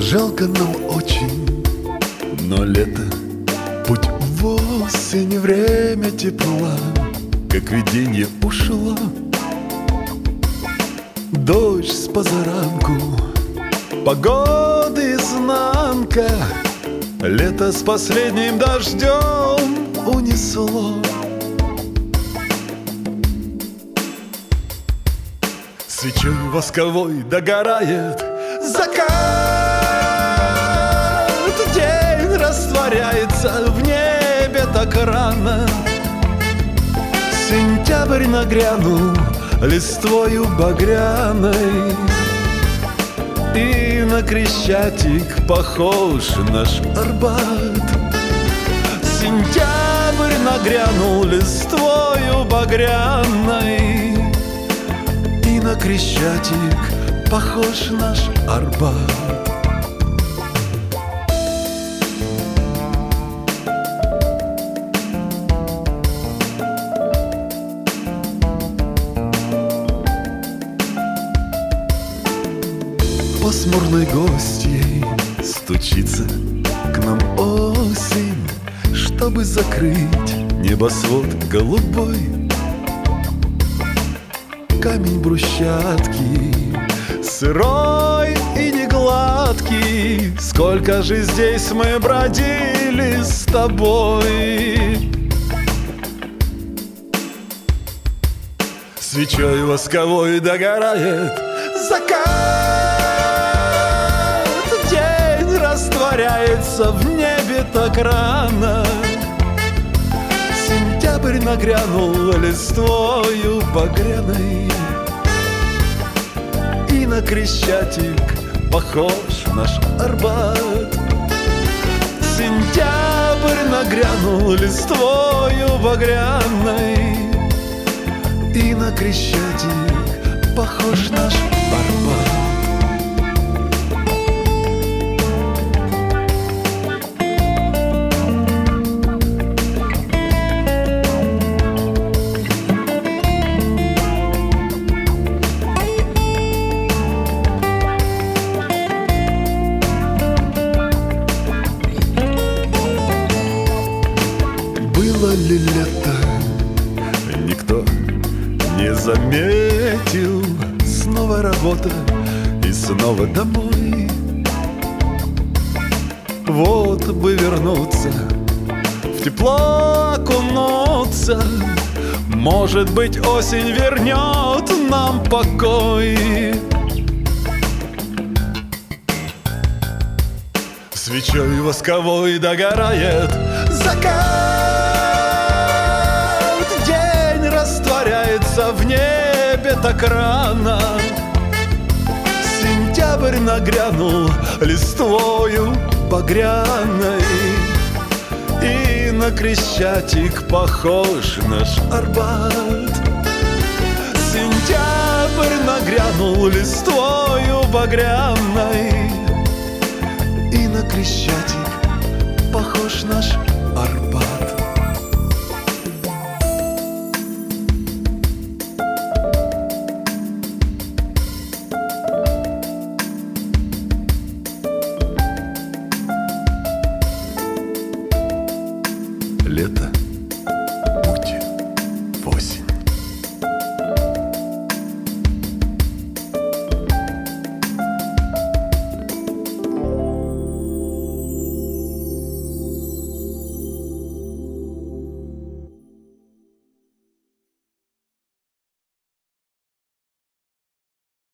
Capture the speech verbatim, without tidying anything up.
Жалко нам очень, но лето, путь в осень, время тепла, как виденье ушло. Дождь с позаранку, погода изнанка, лето с последним дождем унесло. Свечой восковой догорает закат, день растворяется в небе так рано. Сентябрь нагрянул листвою багряной, и на Крещатик похож наш Арбат. Сентябрь нагрянул листвою багряной, и на Крещатик похож наш Арбат. Пасмурной гостьей стучится к нам осень, чтобы закрыть небосвод голубой. Камень брусчатки сырой и негладкий, сколько же здесь мы бродили с тобой. Свечой восковой догорает закат, день растворяется в небе так рано. Сентябрь нагрянул листвою багряной, и на Крещатик похож наш Арбат. Сентябрь нагрянул листвою багряной, и на Крещатик похож наш Арбат. Было ли лето, никто не заметил. Снова работа и снова домой. Вот бы вернуться, в тепло окунуться. Может быть, осень вернет нам покой. Свечой восковой догорает закат, день растворяется в небе так рано. Сентябрь нагрянул листвою багряной, и на Крещатик похож наш Арбат. Сентябрь нагрянул листвою багряной, и на Крещатик похож наш Арбат.